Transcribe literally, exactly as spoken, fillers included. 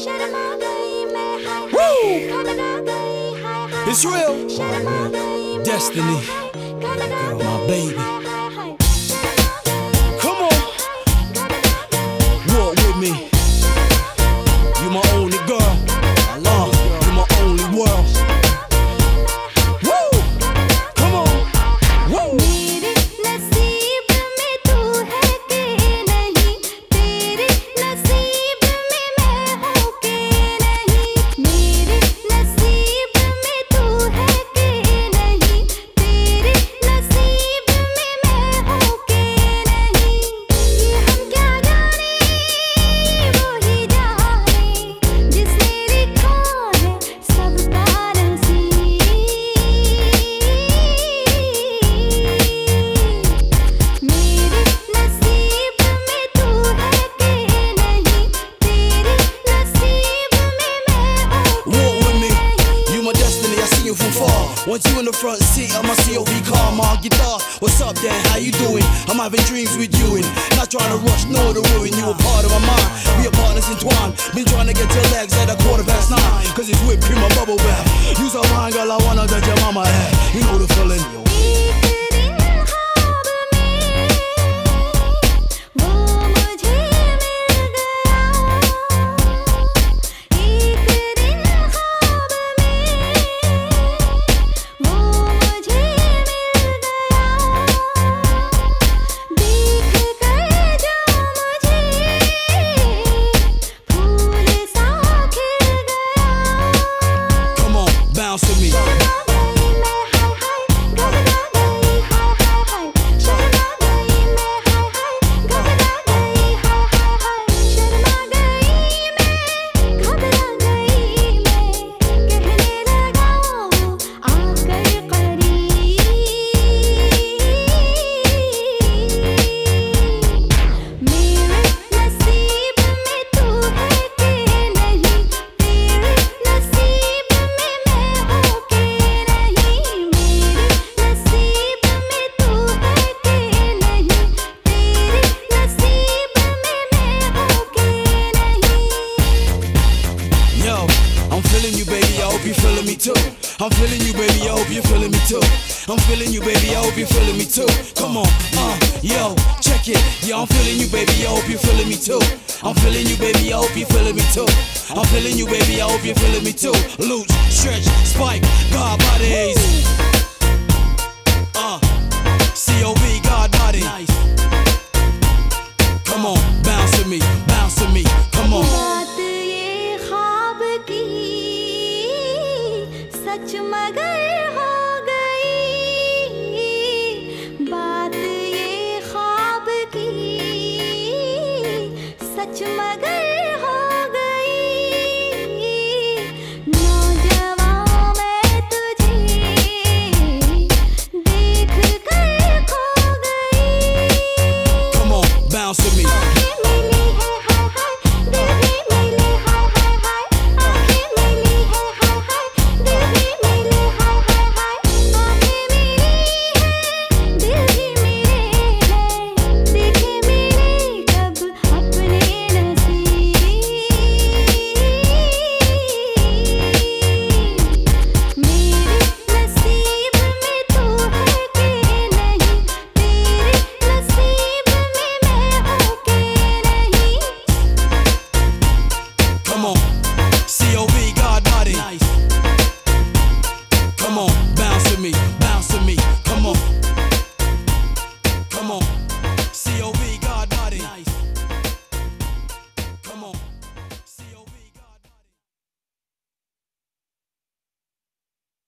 Woo! It's real. Destiny, my baby. Come on, walk with me. You my only girl. I love you, my only world. Woo! Come on, woo! मेरे नसीब में तू है कि नहीं, तेरे नसीब में मैं हूँ कि नहीं। मेरे नसीब में तू है कि नहीं, तेरे नसीब में मैं हूँ कि नहीं। ये हम क्या जाने, वो ही जाने, जिसने लिखा है सबका नसीब। मेरे नसीब में तू है कि नहीं, तेरे नसीब में मैं हूँ Walk with me, you my destiny, I see you from far. Want you in the front seat of my C O V car, my guitar. What's up, Dan? How you doing? I'm having dreams with you and not trying to rush, nor to ruin you. A part of my mind, we are partners entwined. Been trying to get your legs at a quarter past nine, cause it's whipped cream or bubble bath. You so fine, girl, I wanna touch your mama hat. You know the feeling. एक दिन ख्वाब में वो मुझे मिल गया। एक दिन ख्वाब में वो मुझे मिल गया। देख कर जो मुझे फूल सा खिल गया। Come on, bounce with me. I'm feeling you, baby, I hope you feeling me too. I'm feeling you, baby, I hope you feeling me too. I'm feeling you, baby, I hope you feeling me too. Come on, uh, yo, check it. Yeah, I'm feeling you, baby, I hope you feeling me too. I'm feeling you, baby, I hope you feeling me too. I'm feeling you, baby, I hope you feeling me too. Loose, stretch, spike, God bodies. Uh, C O V, God body. Come on, bounce with me, bounce with me, come on. बात ये ख्वाब की सच मगर हो गई। बात ये ख्वाब की सच मगर हो गई। नौजवान मैं तुझे देख कर खो गई। Come on, bounce with me. Come on, C O V, God body. Come on, bounce with me, bounce with me. Come on, come on.